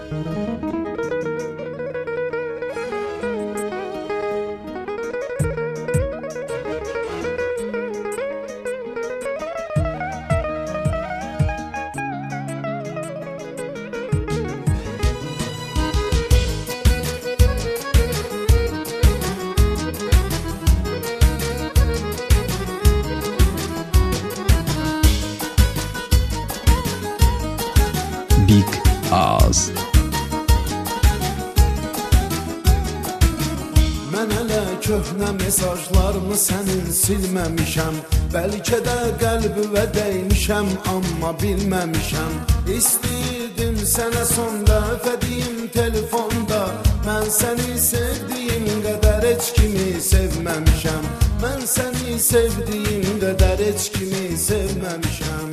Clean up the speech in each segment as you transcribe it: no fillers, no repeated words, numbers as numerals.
Big Ağız. Mən hələ köhnə mesajlarımı sənin silməmişəm. Bəlkə də qəlbivə dəymişəm, amma bilməmişəm. İstəyirdim sənə son dəfə deyim telefonda, mən səni sevdiyim qədər heç kimi sevməmişəm. Mən səni sevdiyim qədər heç kimi sevməmişəm.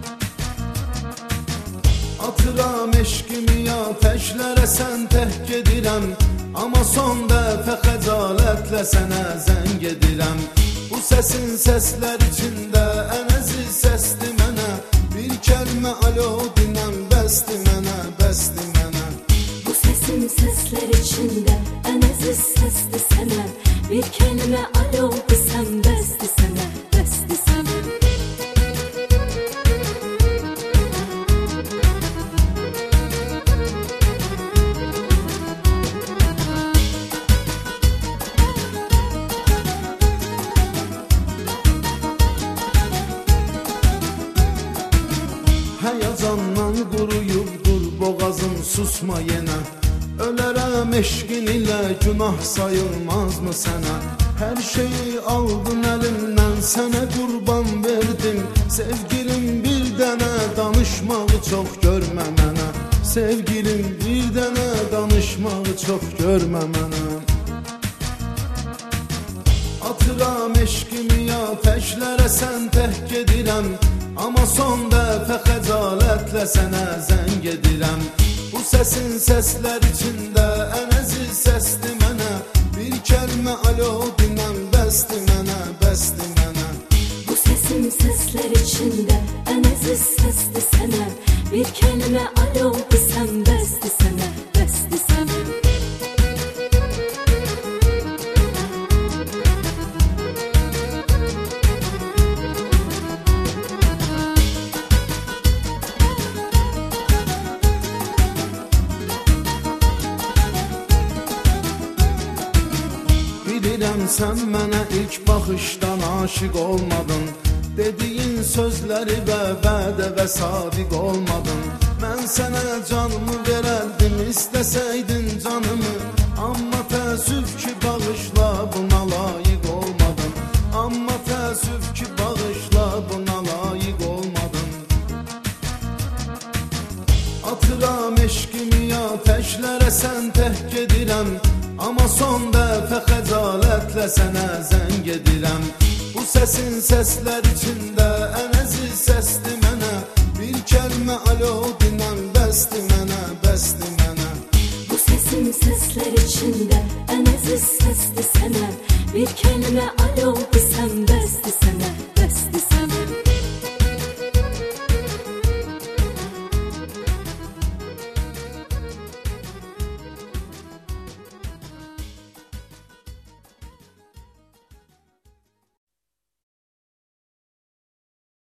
Atıram eşqimi ateşlərə, sən tək gedirəm, amma son dəfə xəcalətlə sənə zəng edirəm. Bu səsin səslər içində ən əziz səsdir mənə, bir kəlmə alo dinəm, bəsdir mənə, bəsdir mənə. Bu səsin səslər içində ən əziz səsdir sənə, bir kəlmə alo desəm, bəsdir sənə, bəsdir sənə. Həyəcandan quruyubdur boğazım, susma yenə. Ölərəm eşqin ilə, günah sayılmazmı sənə? Hər şeyi aldın əlimdən, sənə qurban verdim. Sevgilim bir dənə danışmağı çox görmə mənə. Sevgilim bir dənə danışmağı çox görmə mənə. Atıram eşqimi ateşlərə, sən tək gedirəm, amma son dəfə xəcalətlə sənə zəng edirəm. Bu səsin səslər içində ən əziz səsdir mənə, bir kəlmə alo dinəm, bəsdir mənə, bəsdir mənə. Bu səsin səslər içində ən əziz səsdir sənə, bir kəlmə alo desəm, bəsdir sənə, bəsdir sənə. Bilirəm sən mənə ilk baxışdan aşiq olmadın, dediyin sözləri və vədə və sadiq olmadın. Mən sənə canımı verərdim, istəsəydin canımı, amma təəssüf ki bağışla buna layiq olmadın. Amma təəssüf ki bağışla buna layiq olmadın. Atıram eşqimi ateşlərə, sən tək gedirəm, amma son dəfə xəcalətlə sənə zəng edirəm. Bu səsin səslər içində ən əziz səsdir